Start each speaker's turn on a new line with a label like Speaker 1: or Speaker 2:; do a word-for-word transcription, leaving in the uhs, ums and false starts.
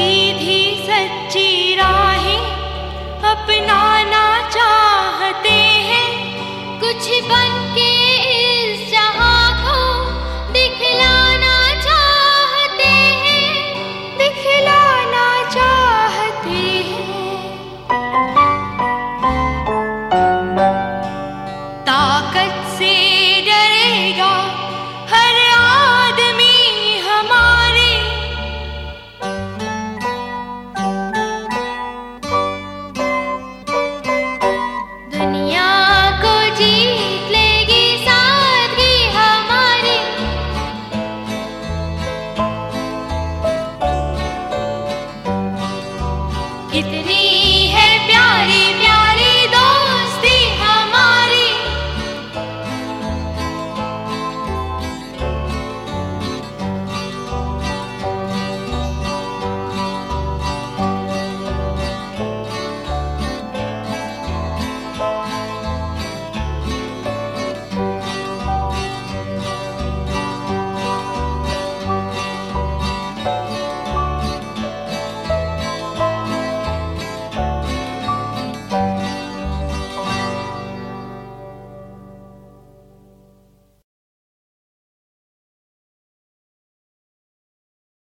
Speaker 1: सीधी सच्ची राहें अपनाना चाहते हैं, कुछ बन के इस जहां को दिखलाना चाहते हैं, दिखलाना चाहते हैं। ताकत से डरेगा हर आदमी हमारे, दुनिया को जीत लेगी सादगी हमारी। इतनी